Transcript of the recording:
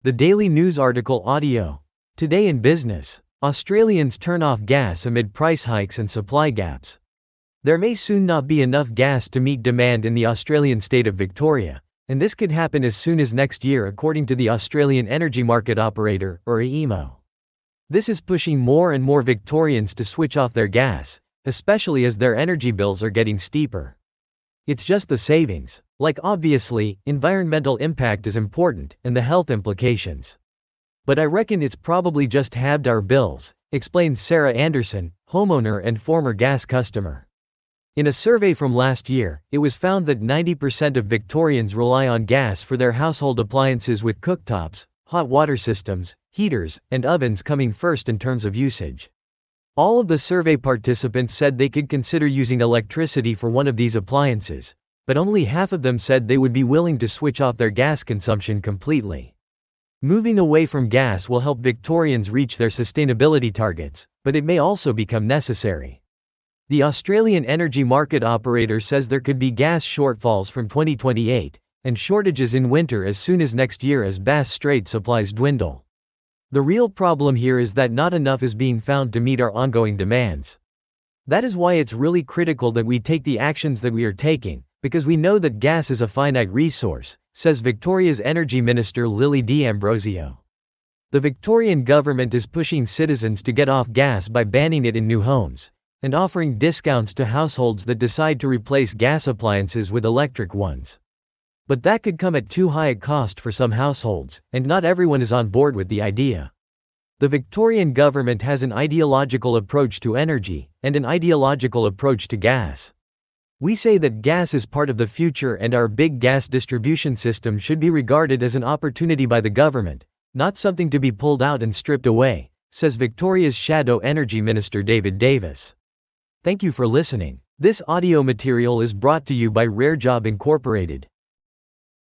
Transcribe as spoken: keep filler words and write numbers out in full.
The Daily News article audio. Today in business, Australians turn off gas amid price hikes and supply gaps. There may soon not be enough gas to meet demand in the Australian state of Victoria, and this could happen as soon as next year according to the Australian Energy Market Operator, or A E M O. This is pushing more and more Victorians to switch off their gas, especially as their energy bills are getting steeper. It's just the savings. Like obviously, environmental impact is important, and the health implications. But I reckon it's probably just halved our bills, explains Sarah Anderson, homeowner and former gas customer. In a survey from last year, it was found that ninety percent of Victorians rely on gas for their household appliances, with cooktops, hot water systems, heaters, and ovens coming first in terms of usage. All of the survey participants said they could consider using electricity for one of these appliances, but only half of them said they would be willing to switch off their gas consumption completely. Moving away from gas will help Victorians reach their sustainability targets, but it may also become necessary. The Australian Energy Market Operator says there could be gas shortfalls from twenty twenty-eight, and shortages in winter as soon as next year as Bass Strait supplies dwindle. The real problem here is that not enough is being found to meet our ongoing demands. That is why it's really critical that we take the actions that we are taking, because we know that gas is a finite resource, says Victoria's Energy Minister Lily D'Ambrosio. The Victorian government is pushing citizens to get off gas by banning it in new homes, and offering discounts to households that decide to replace gas appliances with electric ones. But that could come at too high a cost for some households, and not everyone is on board with the idea. The Victorian government has an ideological approach to energy, and an ideological approach to gas. We say that gas is part of the future and our big gas distribution system should be regarded as an opportunity by the government, not something to be pulled out and stripped away, says Victoria's Shadow Energy Minister David Davis. Thank you for listening. This audio material is brought to you by Rare Job Incorporated.